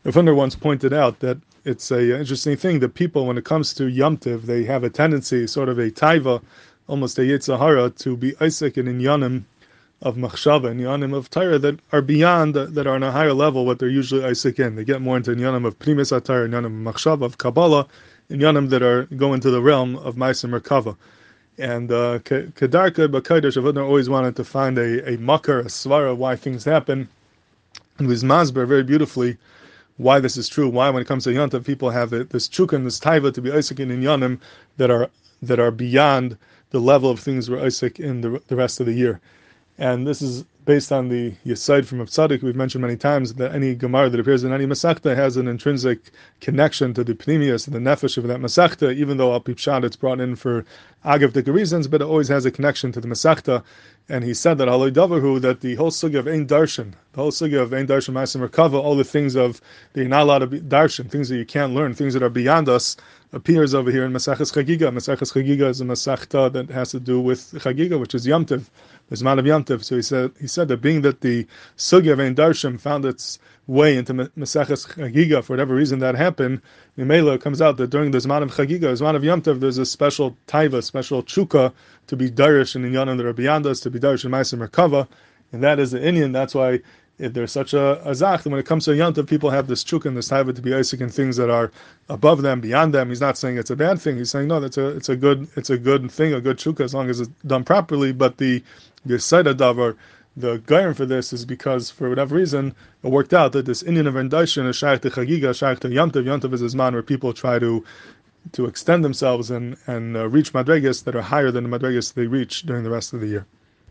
Rav Hutner once pointed out that it's a interesting thing that people, when it comes to Yom Tiv, they have a tendency, sort of a taiva, almost a Yetzer Hara, to be Isaac in inyanim of machshava and inyanim of Torah that are beyond, that are on a higher level, what they're usually Isaac in. They get more into inyanim of primis HaTorah, inyanim of machshava, of Kabbalah, inyanim that are go into the realm of Ma'aser Merkava. And Kedarka B'Kodesh, Rav Hutner always wanted to find a makar, a svara, why things happen. And with Masber very beautifully why this is true, why when it comes to Yom Tov people have this chukkan, this taiva to be Isaac in inyanim that are beyond the level of things we're Isaac in the rest of the year. And this is based on the Yesod from Tzaddik. We've mentioned many times that any Gemara that appears in any Masechta has an intrinsic connection to the Pnimius, the Nefesh of that Masechta, even though Al Pipshat it's brought in for Agav reasons, but it always has a connection to the Masechta. And he said that Haloi Davahu, that the whole sugya of Ein Darshan, Ma'aser Merkava, all the things of that you're not allowed to be darshan, things that you can't learn, things that are beyond us, appears over here in Maseches Chagiga. Maseches Chagiga is a Masechta that has to do with Chagiga, which is Yom Tov, the Zman of Yom Tov. So he said that being that the sugya of Ein Darshan found its way into Maseches Chagiga, for whatever reason that happened, Mimela comes out that during the Zman of Chagiga, the Zman of Yom Tov, there's a special taiva, special chukka to be darish in inyanim that are beyond us, to be darish in Ma'aser Merkava, and that is the Inyan. That's why there's such a zach. And when it comes to Yom Tov, people have this chukka and this taiva to be Isaac in things that are above them, beyond them. He's not saying it's a bad thing. He's saying no, it's a good thing, a good chukka as long as it's done properly. But the Yesod davar, the gain for this is because for whatever reason it worked out that this Indian of Rendashin is shaykh to Chagiga, shaykh to Yom Tov. Yom Tov is a zman where people try to extend themselves and reach madregas that are higher than the madregas they reach during the rest of the year.